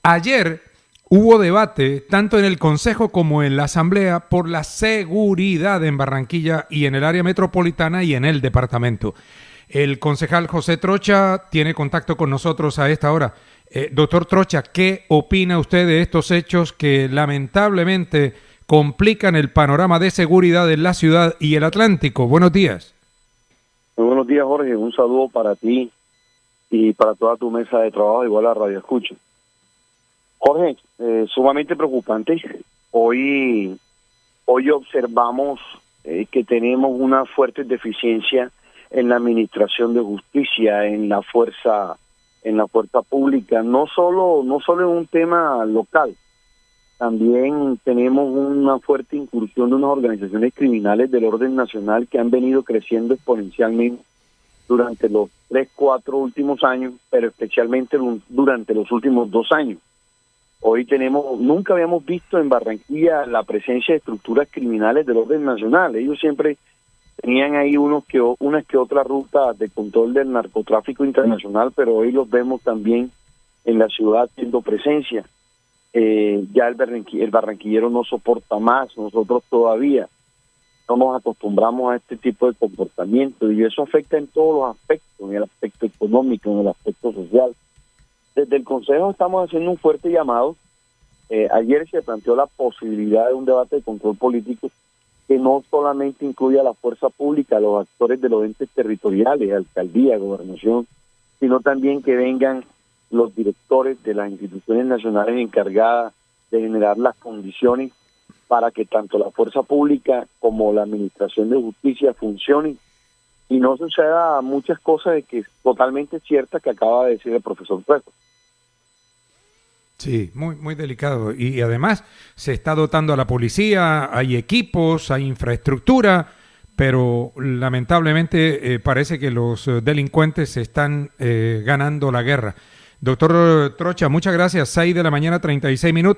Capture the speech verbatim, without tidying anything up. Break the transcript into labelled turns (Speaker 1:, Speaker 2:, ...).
Speaker 1: Ayer hubo debate tanto en el Consejo como en la Asamblea por la seguridad en Barranquilla y en el área metropolitana y en el departamento. El concejal José Trocha tiene contacto con nosotros a esta hora. Eh, doctor Trocha, ¿qué opina usted de estos hechos que lamentablemente complican el panorama de seguridad en la ciudad y el Atlántico? Buenos días.
Speaker 2: Muy buenos días, Jorge. Un saludo para ti y para toda tu mesa de trabajo, igual a Radio Escucha. Jorge, eh, sumamente preocupante. Hoy, hoy observamos eh, que tenemos una fuerte deficiencia en la administración de justicia, en la fuerza, en la fuerza pública, no solo, no solo en un tema local. También tenemos una fuerte incursión de unas organizaciones criminales del orden nacional que han venido creciendo exponencialmente durante los tres, cuatro últimos años, pero especialmente durante los últimos dos años. Hoy tenemos, nunca habíamos visto en Barranquilla la presencia de estructuras criminales del orden nacional. Ellos siempre tenían ahí unos que, unas que otras rutas de control del narcotráfico internacional, pero hoy los vemos también en la ciudad teniendo presencia. Eh, ya el, barranqui, el barranquillero no soporta más, nosotros todavía no nos acostumbramos a este tipo de comportamiento y eso afecta en todos los aspectos, en el aspecto económico, en el aspecto social. Desde el Consejo estamos haciendo un fuerte llamado. Eh, ayer se planteó la posibilidad de un debate de control político que no solamente incluya a la fuerza pública, a los actores de los entes territoriales, alcaldía, gobernación, sino también que vengan los directores de las instituciones nacionales encargadas de generar las condiciones para que tanto la fuerza pública como la administración de justicia funcionen y no suceda muchas cosas de que es totalmente cierta que acaba de decir el profesor Trejo.
Speaker 1: Sí, muy, muy delicado. Y además se está dotando a la policía, hay equipos, hay infraestructura, pero lamentablemente eh, parece que los delincuentes están eh, ganando la guerra. Doctor Trocha, muchas gracias. seis de la mañana, treinta y seis minutos.